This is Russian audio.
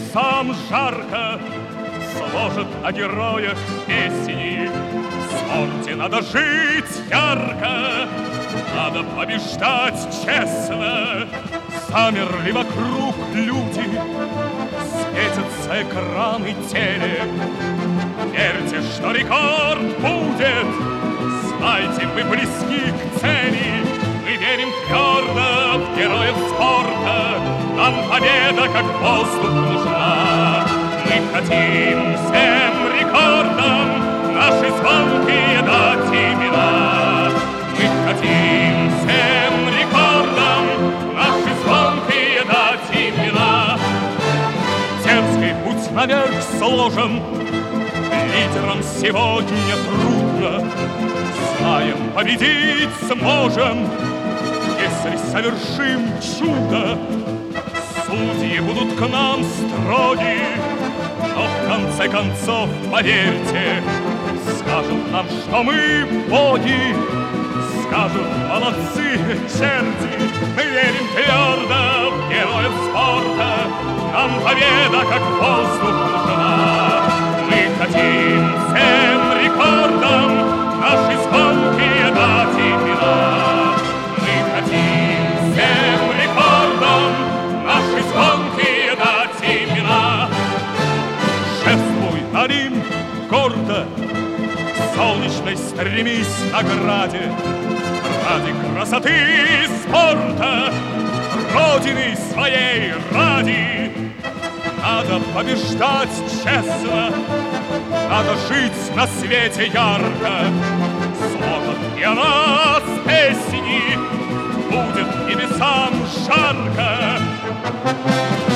небесам жарко, сложат о героях песни. В спорте надо жить ярко, надо побеждать честно. Замерли вокруг люди, светятся экраны телек. Верьте, что рекорд будет, знайте, мы близки к цели. Мы верим твердо в героев спорта, нам победа как воздух нужна. Мы хотим всем рекордам наши звонкие дать имена. Мы хотим всем рекордам наши звонкие дать имена. Дерзкий путь наверх сложен, лидерам сегодня трудно. Знаем, победить сможем, если совершим чудо. Судьи будут к нам строги, но в конце концов, поверьте, скажут нам, что мы боги. Скажут, молодцы, черти, мы верим твердо в героев спорта. Нам победа как воздух нужна. Мы хотим всем рекордам наши звонкие дать имена. Мы хотим всем рекордам наши звонкие дать имена. Шествуй, Олимп, гордо, к солнечной стремись награде. Ради красоты и спорта, Родины своей ради. Надо побеждать честно, надо жить на свете ярко. Сложат и о нас песни, будет небесам жарко.